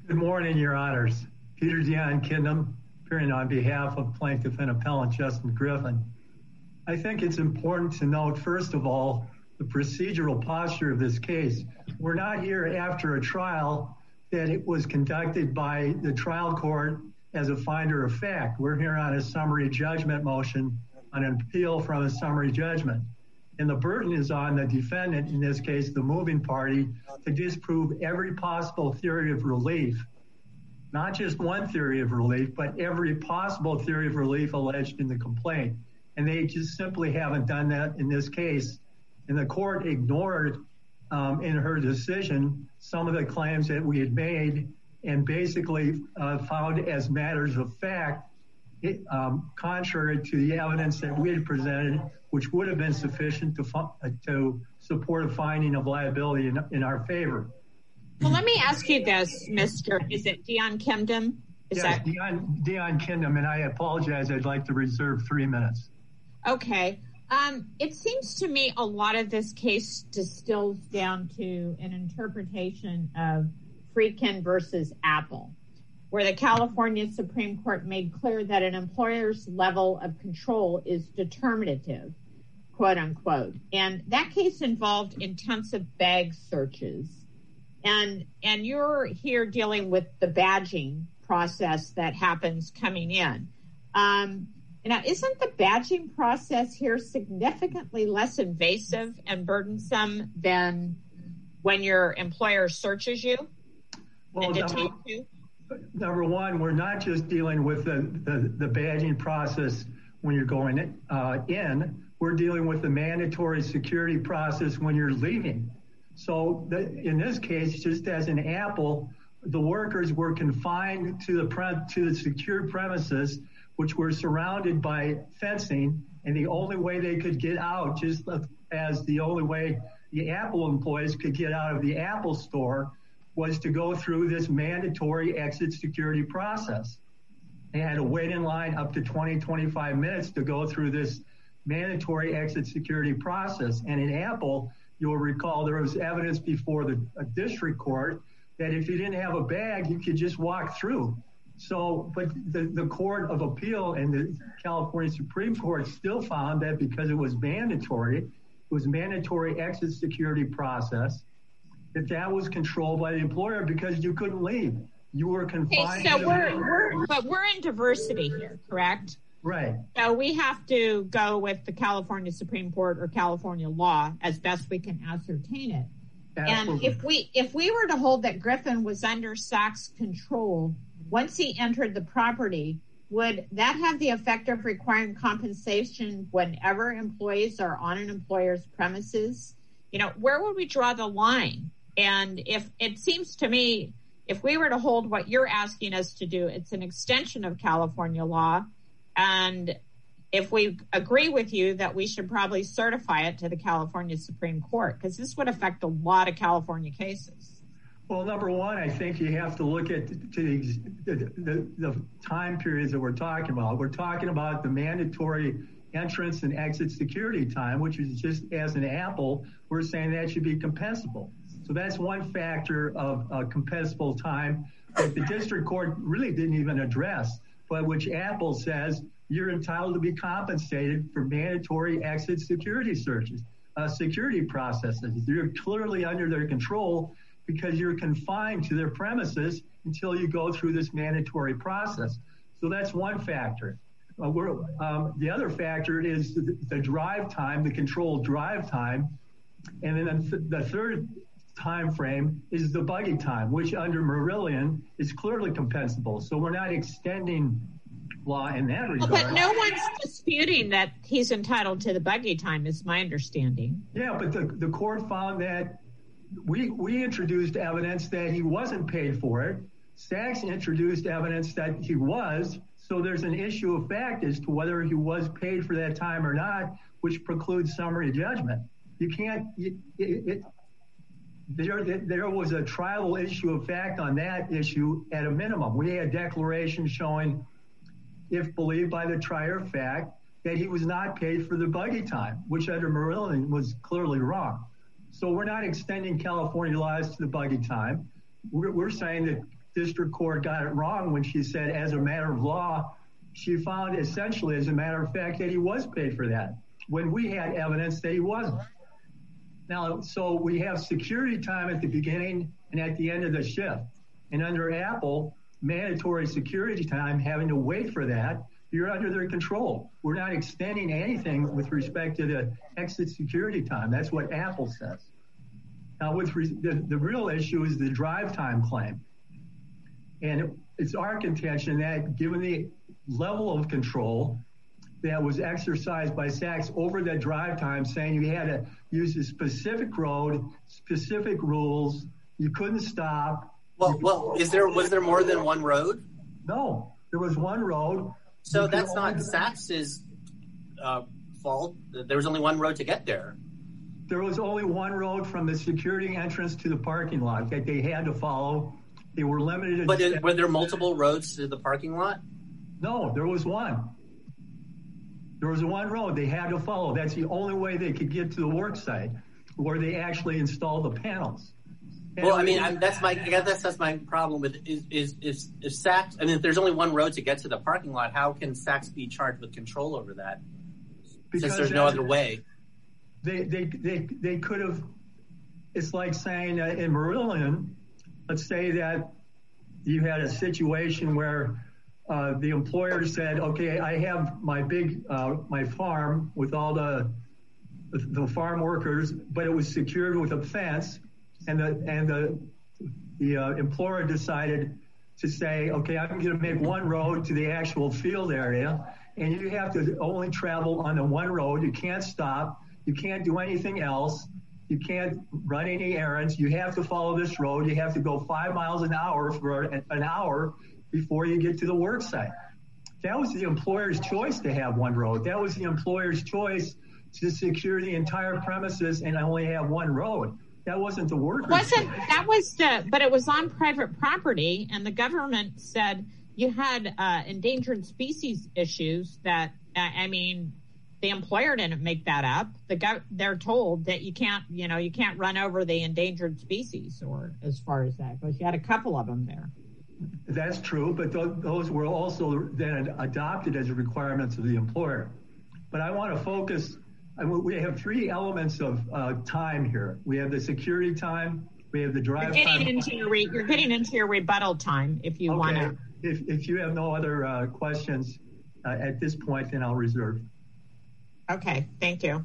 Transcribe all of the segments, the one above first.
Good morning, Your Honors. Peter Dion Kindem, appearing on behalf of Plaintiff and Appellant Justin Griffin. I think it's important to note, first of all, the procedural posture of this case. We're not here after a trial that it was conducted by the trial court as a finder of fact. We're here on a summary judgment motion, on an appeal from a summary judgment. And the burden is on the defendant, in this case, the moving party, to disprove every possible theory of relief. Not just one theory of relief, but every possible theory of relief alleged in the complaint. And they just simply haven't done that in this case. And the court ignored, in her decision, some of the claims that we had made and basically found as matters of fact, contrary to the evidence that we had presented, which would have been sufficient to support a finding of liability in our favor. Well, let me ask you this, is it Dion Kindem? Yes, Dion Kindem, and I apologize, I'd like to reserve 3 minutes. Okay. It seems to me a lot of this case distills down to an interpretation of Friedkin versus Apple, where the California Supreme Court made clear that an employer's level of control is determinative, quote unquote. And that case involved intensive bag searches. And you're here dealing with the badging process that happens coming in. Now, isn't the badging process here significantly less invasive and burdensome than when your employer searches you and detains you? Number one, we're not just dealing with the badging process when you're going in. We're dealing with the mandatory security process when you're leaving. So in this case, just as in Apple, the workers were confined to the secure premises, which were surrounded by fencing, and the only way they could get out, just as the only way the Apple employees could get out of the Apple store, was to go through this mandatory exit security process. They had to wait in line up to 20-25 minutes to go through this mandatory exit security process. And in Apple, you'll recall there was evidence before the district court that if you didn't have a bag, you could just walk through. So, but the Court of Appeal and the California Supreme Court still found that because it was mandatory exit security process, that was controlled by the employer because you couldn't leave. You were confined. Okay, so we're in diversity here, correct? Right. So we have to go with the California Supreme Court or California law as best we can ascertain it. Absolutely. And if we were to hold that Griffin was under SAC's control once he entered the property, would that have the effect of requiring compensation whenever employees are on an employer's premises? You know, where would we draw the line? And if it seems to me, if we were to hold what you're asking us to do, it's an extension of California law. And if we agree with you that we should probably certify it to the California Supreme Court, because this would affect a lot of California cases. Well, number one, I think you have to look at the time periods that we're talking about. We're talking about the mandatory entrance and exit security time, which is just as an Apple, we're saying that should be compensable. So that's one factor of compensable time that the district court really didn't even address, but which Apple says you're entitled to be compensated for mandatory exit security searches, security processes. You're clearly under their control because you're confined to their premises until you go through this mandatory process. So that's one factor. The other factor is the drive time, the controlled drive time. And then the third time frame is the buggy time, which under Marillion is clearly compensable. So we're not extending law in that regard. But no one's disputing that he's entitled to the buggy time, is my understanding. Yeah, but the court found that we introduced evidence that he wasn't paid for it. Sachs introduced evidence that he was. So there's an issue of fact as to whether he was paid for that time or not, which precludes summary judgment. You can't. There was a tribal issue of fact on that issue at a minimum. We had declarations showing, if believed by the trier of fact, that he was not paid for the buggy time, which under Marillion was clearly wrong. So we're not extending California laws to the buggy time. We're saying that district court got it wrong when she said, as a matter of law, she found essentially, as a matter of fact, that he was paid for that when we had evidence that he wasn't. Now, so we have security time at the beginning and at the end of the shift. And under Apple, mandatory security time, having to wait for that, you're under their control. We're not extending anything with respect to the exit security time. That's what Apple says. Now, the real issue is the drive time claim. And it's our contention that given the level of control that was exercised by Saks over that drive time, saying you had to use a specific road, specific rules, you couldn't stop. Well, was there more than one road? No, there was one road. So that's not Saks's fault. There was only one road to get there. There was only one road from the security entrance to the parking lot that they had to follow. They were limited. But were there multiple roads to the parking lot? No, there was one. There was one road they had to follow. That's the only way they could get to the work site where they actually installed the panels. And well, I mean, that's my problem with is Saks. I mean, if there's only one road to get to the parking lot, how can Saks be charged with control over that? Because there's no other way. They could have. It's like saying in Maryland, let's say that you had a situation where the employer said, "Okay, I have my my farm with all the farm workers, but it was secured with a fence." And the employer decided to say, okay, I'm going to make one road to the actual field area, and you have to only travel on the one road. You can't stop. You can't do anything else. You can't run any errands. You have to follow this road. You have to go 5 miles an hour for an hour before you get to the work site. That was the employer's choice to have one road. That was the employer's choice to secure the entire premises and only have one road. That wasn't the workers. But it was on private property, and the government said you had endangered species issues that, I mean, the employer didn't make that up. They're told that you can't run over the endangered species, or as far as that goes. You had a couple of them there. That's true, but those were also then adopted as requirements of the employer. But I want to focus. We have three elements of time here. We have the security time. We have the drive time. You're getting into your rebuttal time if you want to. If you have no other questions at this point, then I'll reserve. Okay, thank you.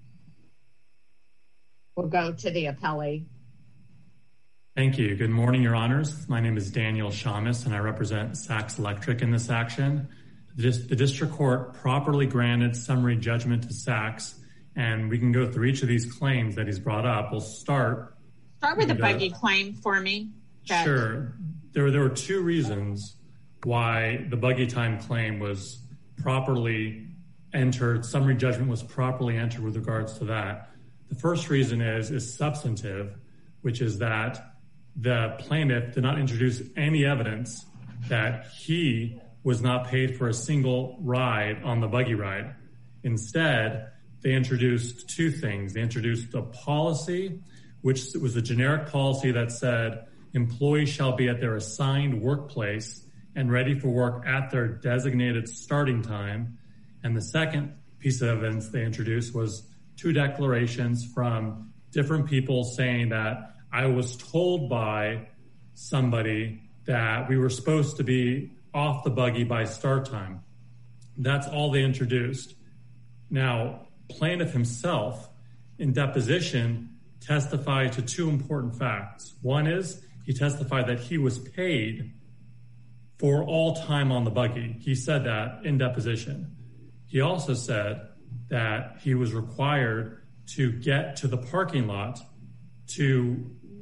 We'll go to the appellee. Thank you. Good morning, Your Honors. My name is Daniel Shamus, and I represent Saks Electric in this action. The district court properly granted summary judgment to Saks, and we can go through each of these claims that he's brought up. We'll start with the buggy claim for me. Sure. There were two reasons why the buggy time claim was properly entered. Summary judgment was properly entered with regards to that. The first reason is substantive, which is that the plaintiff did not introduce any evidence that he was not paid for a single ride on the buggy ride. Instead, they introduced two things. They introduced a policy, which was a generic policy that said employees shall be at their assigned workplace and ready for work at their designated starting time. And the second piece of evidence they introduced was two declarations from different people saying that I was told by somebody that we were supposed to be off the buggy by start time. That's all they introduced. Now, plaintiff himself in deposition testified to two important facts. One is he testified that he was paid for all time on the buggy. He said that in deposition. He also said that he was required to get to the parking lot to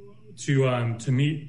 meet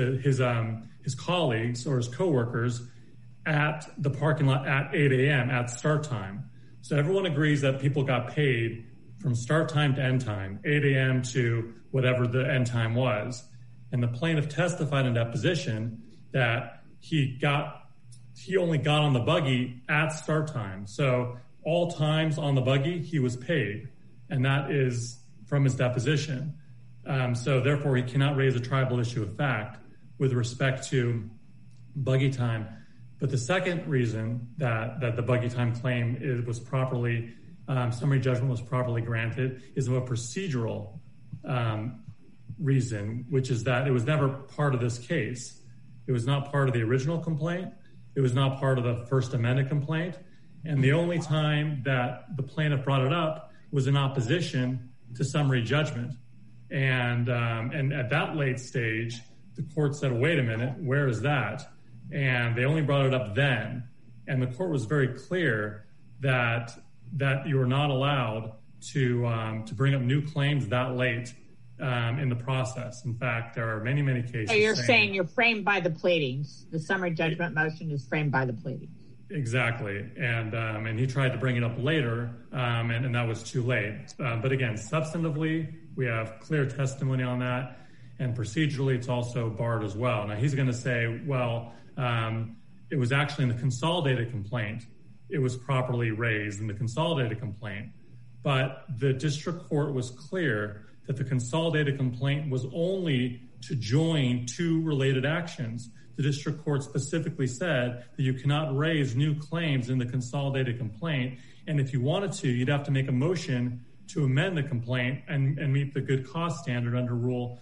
his colleagues or his coworkers at the parking lot at 8 a.m. at start time. So everyone agrees that people got paid from start time to end time, 8 a.m. to whatever the end time was. And the plaintiff testified in deposition that he only got on the buggy at start time. So all times on the buggy, he was paid. And that is from his deposition. So therefore, he cannot raise a tribal issue of fact with respect to buggy time. But the second reason that the buggy time claim was properly, summary judgment was properly granted is a procedural reason, which is that it was never part of this case. It was not part of the original complaint. It was not part of the First Amendment complaint. And the only time that the plaintiff brought it up was in opposition to summary judgment. And at that late stage, the court said, wait a minute, where is that? And they only brought it up then. And the court was very clear that you were not allowed to bring up new claims that late in the process. In fact, there are many, many cases. So you're saying you're framed by the pleadings. The summary judgment motion is framed by the pleadings. Exactly. And he tried to bring it up later, and that was too late. But again, substantively, we have clear testimony on that. And procedurally, it's also barred as well. Now, he's going to say, well, it was actually in the consolidated complaint. It was properly raised in the consolidated complaint. But the district court was clear that the consolidated complaint was only to join two related actions. The district court specifically said that you cannot raise new claims in the consolidated complaint. And if you wanted to, you'd have to make a motion to amend the complaint and meet the good cause standard under Rule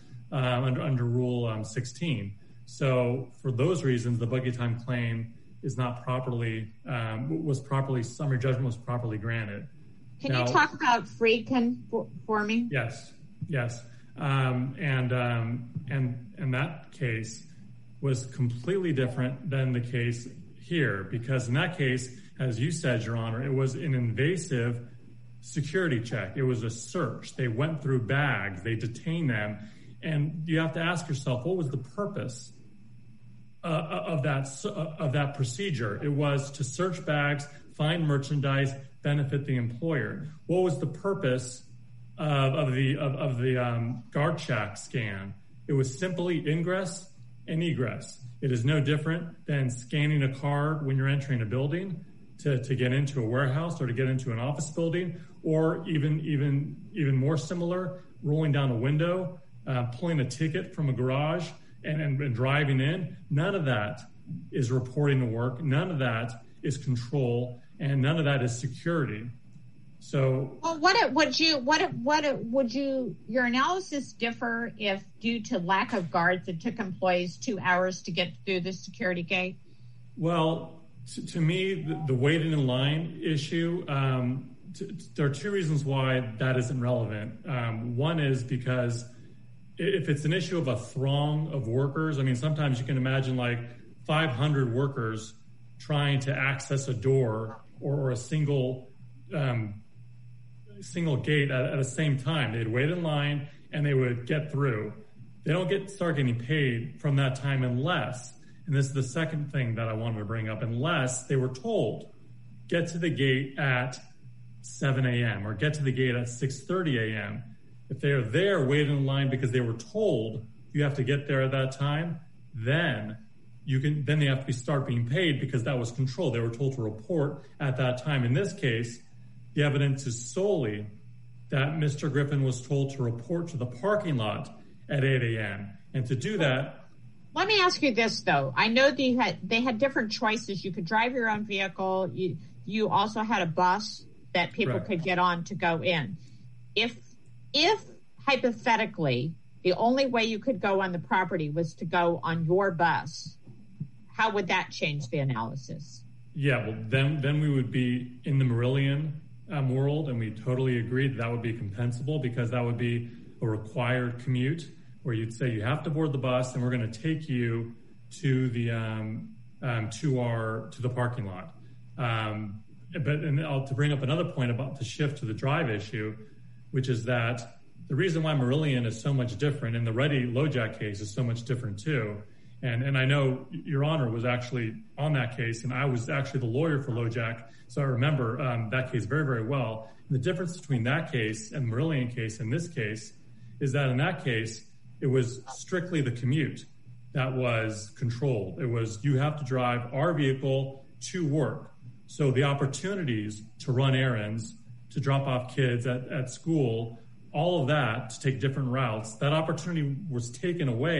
16. So for those reasons, the buggy time claim is not properly, summary judgment was properly granted. Can you talk about Friedkin for me? Yes. And that case was completely different than the case here, because in that case, as you said, Your Honor, it was an invasive security check. It was a search. They went through bags, they detained them. And you have to ask yourself, what was the purpose of that procedure? It was to search bags, find merchandise, benefit the employer. What was the purpose of the guard check scan? It was simply ingress and egress. It is no different than scanning a card when you're entering a building to get into a warehouse or to get into an office building, or even more similar, rolling down a window, pulling a ticket from a garage and driving in. None of that is reporting to work. None of that is control, and none of that is security. So, would your analysis differ if, due to lack of guards, it took employees 2 hours to get through the security gate? Well, to me, the waiting in line issue, there are two reasons why that isn't relevant. One is because if it's an issue of a throng of workers, I mean, sometimes you can imagine like 500 workers trying to access a door or a single gate at the same time. They'd wait in line and they would get through. They don't start getting paid from that time unless, and this is the second thing that I wanted to bring up, unless they were told, get to the gate at 7 a.m. or get to the gate at 6:30 a.m. If they are there waiting in line because they were told you have to get there at that time, then they have to start being paid because that was controlled. They were told to report at that time. In this case, the evidence is solely that Mr. Griffin was told to report to the parking lot at 8 a.m. And to do that... Let me ask you this, though. I know they had different choices. You could drive your own vehicle. You also had a bus that people could get on to go in. If hypothetically the only way you could go on the property was to go on your bus, how would that change the analysis? Yeah, well, then we would be in the Marillion world, and we totally agreed that would be compensable because that would be a required commute where you'd say you have to board the bus and we're going to take you to the to the parking lot. To bring up another point about the shift to the drive issue, which is that the reason why Marillion is so much different and the Reddy Lojack case is so much different too. And I know Your Honor was actually on that case, and I was actually the lawyer for Lojack, so I remember that case very, very well. And the difference between that case and the Marillion case and this case is that in that case, it was strictly the commute that was controlled. It was you have to drive our vehicle to work. So the opportunities to run errands, to drop off kids at school, all of that, to take different routes, that opportunity was taken away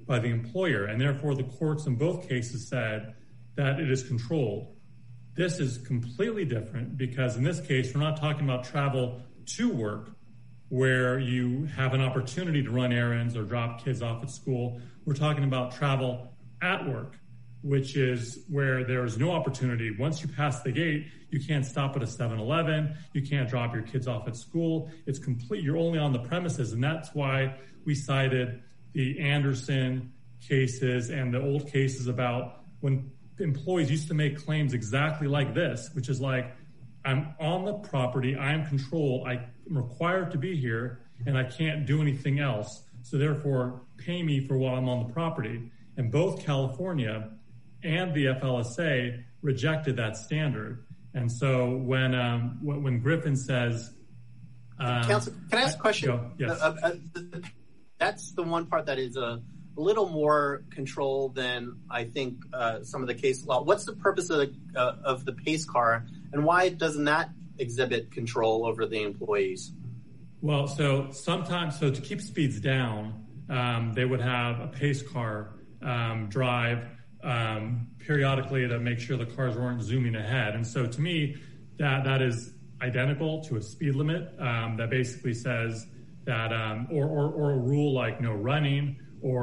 by the employer, and therefore the courts in both cases said that it is controlled. This is completely different because in this case, we're not talking about travel to work where you have an opportunity to run errands or drop kids off at school. We're talking about travel at work, which is where there's no opportunity. Once you pass the gate, you can't stop at a 7-Eleven. You can't drop your kids off at school. It's complete. You're only on the premises. And that's why we cited the Anderson cases and the old cases about when employees used to make claims exactly like this, which is like, I'm on the property, I am controlled, I am required to be here, and I can't do anything else. So therefore, pay me for while I'm on the property. And both California and the FLSA rejected that standard. And so when Griffin says... Counsel, can I ask a question? Yes. That's the one part that is a little more control than I think some of the case law. What's the purpose of the pace car, and why doesn't that exhibit control over the employees? Well, so sometimes, to keep speeds down, they would have a pace car drive periodically to make sure the cars weren't zooming ahead. And so to me, that is identical to a speed limit that basically says that, or a rule like no running,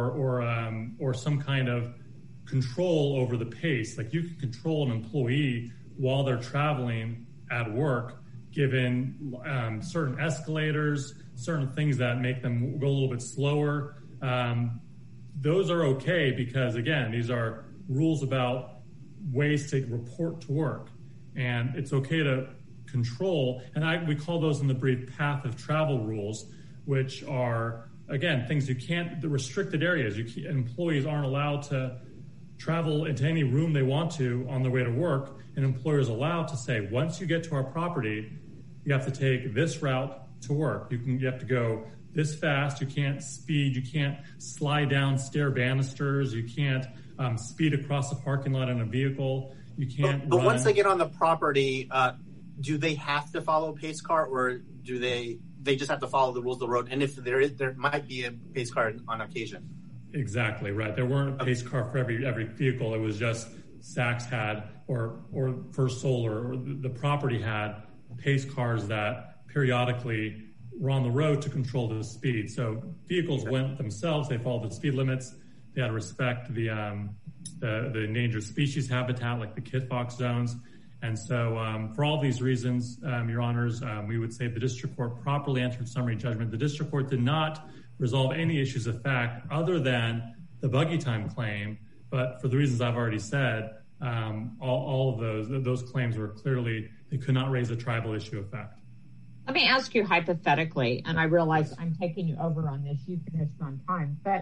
or some kind of control over the pace. Like you can control an employee while they're traveling at work, given certain escalators, certain things that make them go a little bit slower. Those are okay because, again, these are rules about ways to report to work. And it's okay to control, and we call those in the brief path of travel rules, which are, again, things you can't, the restricted areas. Employees aren't allowed to travel into any room they want to on their way to work. An employer is allowed to say, once you get to our property, you have to take this route to work. You have to go this fast. You can't speed. You can't slide down stair banisters. You can't speed across the parking lot in a vehicle. You can't But run. Once they get on the property, do they have to follow a pace car, or do they just have to follow the rules of the road? And if there might be a pace car on occasion. Exactly right. There weren't a pace car for every vehicle. It was just Saks had, or First Solar, or the property had pace cars that periodically were on the road to control the speed. So vehicles went themselves. They followed the speed limits. They had to respect the endangered species habitat, like the kit fox zones. And so for all these reasons, Your Honors, we would say the district court properly entered summary judgment. The district court did not resolve any issues of fact other than the buggy time claim. But for the reasons I've already said, all of those claims were clearly, they could not raise a tribal issue of fact. Let me ask you hypothetically, and I realize I'm taking you over on this, you finished on time, but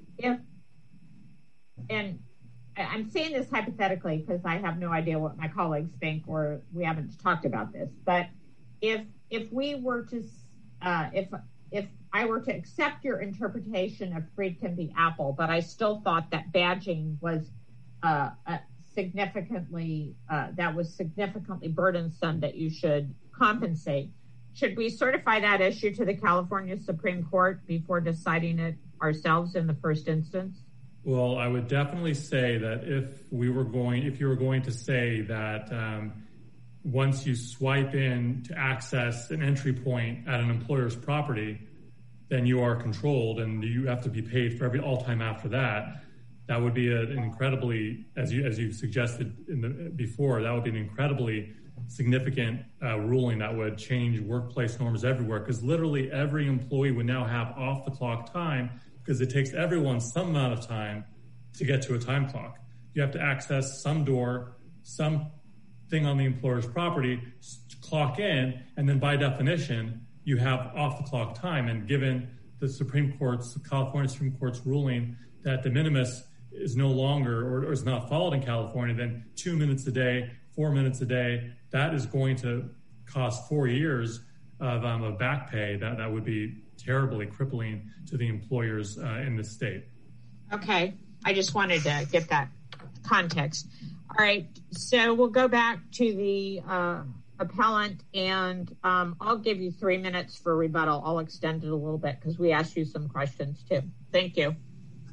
and I'm saying this hypothetically because I have no idea what my colleagues think, or we haven't talked about this, but if we were to, if I were to accept your interpretation of Friedkin v. Apple, but I still thought that badging was significantly burdensome, that you should compensate. Should we certify that issue to the California Supreme Court before deciding it ourselves in the first instance? Well, I would definitely say that if you were going to say that once you swipe in to access an entry point at an employer's property, then you are controlled and you have to be paid for all time after that. That would be an incredibly, as you suggested before, that would be an incredibly significant ruling that would change workplace norms everywhere, because literally every employee would now have off the clock time, because it takes everyone some amount of time to get to a time clock. You have to access some door, some thing on the employer's property, clock in, and then by definition, you have off the clock time. And given the California Supreme Court's ruling that de minimis is no longer, or is not followed in California, then 2 minutes a day, 4 minutes a day, that is going to cost 4 years of back pay. That would be terribly crippling to the employers in the state. Okay. I just wanted to get that context. All right. So we'll go back to the appellant, and I'll give you 3 minutes for rebuttal. I'll extend it a little bit because we asked you some questions too. Thank you.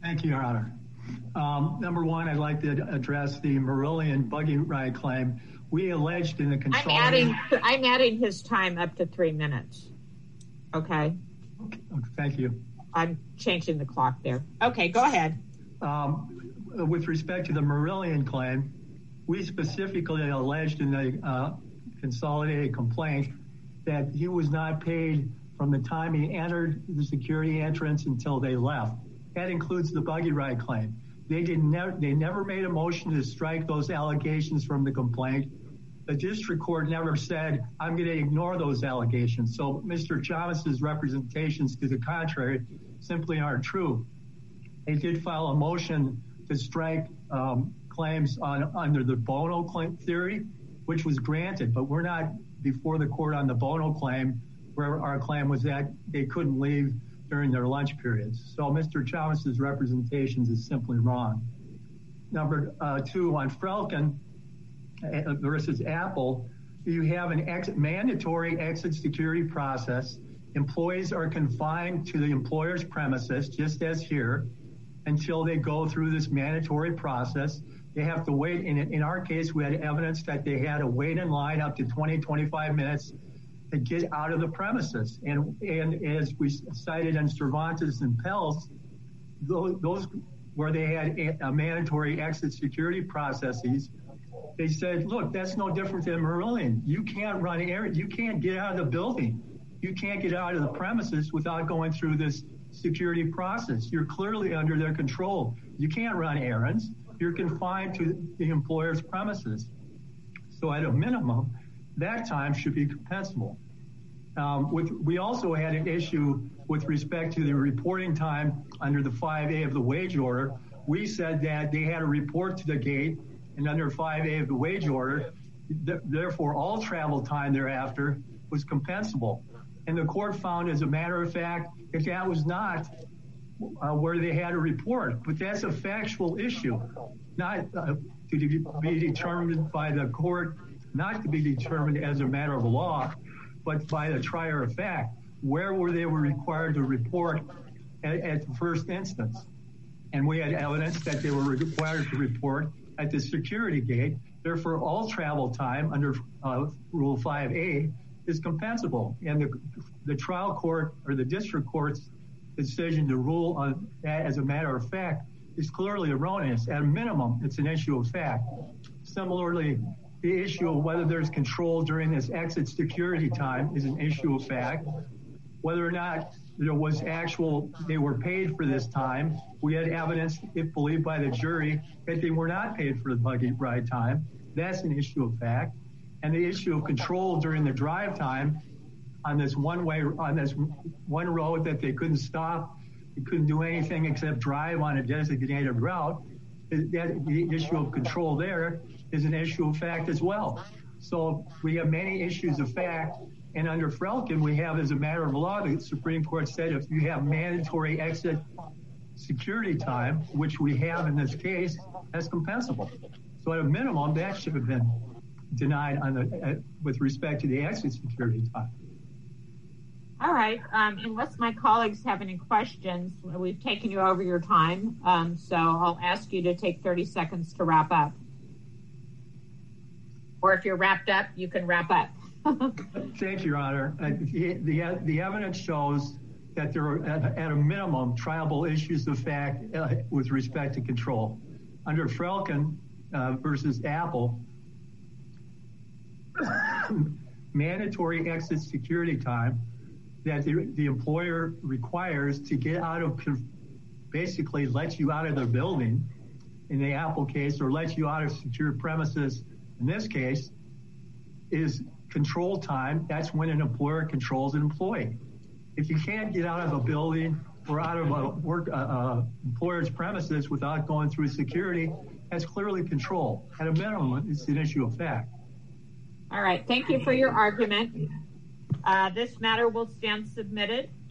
Thank you, Your Honor. Number one, I'd like to address the Marillion buggy ride claim. We alleged in the consolidated... I'm adding his time up to 3 minutes. Okay. Thank you. I'm changing the clock there. Okay, go ahead. With respect to the Marillion claim, we specifically alleged in the consolidated complaint that he was not paid from the time he entered the security entrance until they left. That includes the buggy ride claim. They never made a motion to strike those allegations from the complaint. The district court never said, I'm going to ignore those allegations. So Mr. Chavez's representations to the contrary simply aren't true. They did file a motion to strike claims under the Bono claim theory, which was granted, but we're not before the court on the Bono claim, where our claim was that they couldn't leave during their lunch periods. So Mr. Chavez's representations is simply wrong. Number two, on Frelkin versus Apple, you have an mandatory exit security process. Employees are confined to the employer's premises, just as here, until they go through this mandatory process. They have to wait. In our case, we had evidence that they had to wait in line up to 20, 25 minutes to get out of the premises. And as we cited in Cervantes and Pels, those where they had a mandatory exit security processes, they said, look, that's no different than Marillion. You can't run errands. You can't get out of the building. You can't get out of the premises without going through this security process. You're clearly under their control. You can't run errands. You're confined to the employer's premises. So at a minimum, that time should be compensable. We also had an issue with respect to the reporting time under the 5A of the wage order. We said that they had to report to the gate, and under 5A of the wage order, therefore all travel time thereafter was compensable. And the court found, as a matter of fact, that that was not where they had to report. But that's a factual issue, not to be determined by the court, not to be determined as a matter of law, but by the trier of fact. Where were they required to report at the first instance? And we had evidence that they were required to report at the security gate. Therefore, all travel time under Rule 5A is compensable. And the trial court or the district court's decision to rule on that as a matter of fact is clearly erroneous. At a minimum, it's an issue of fact. Similarly, the issue of whether there's control during this exit security time is an issue of fact. Whether or not there was they were paid for this time, we had evidence, if believed by the jury, that they were not paid for the buggy ride time. That's an issue of fact. And the issue of control during the drive time on this one road that they couldn't stop, they couldn't do anything except drive on a designated route, the issue of control there is an issue of fact as well. So we have many issues of fact. And under Frelkin, we have, as a matter of law, the Supreme Court said if you have mandatory exit security time, which we have in this case, that's compensable. So at a minimum, that should have been denied with respect to the exit security time. All right. Unless my colleagues have any questions, we've taken you over your time. So I'll ask you to take 30 seconds to wrap up. Or if you're wrapped up, you can wrap up. Thank you, Your Honor. The evidence shows that there are, at a minimum, triable issues of fact with respect to control. Under Frelkin versus Apple, mandatory exit security time that the employer requires to get out of, basically lets you out of the building in the Apple case, or lets you out of secure premises in this case, is control time. That's when an employer controls an employee. If you can't get out of a building or out of a employer's premises without going through security, that's clearly control. At a minimum, it's an issue of fact. All right. Thank you for your argument. This matter will stand submitted.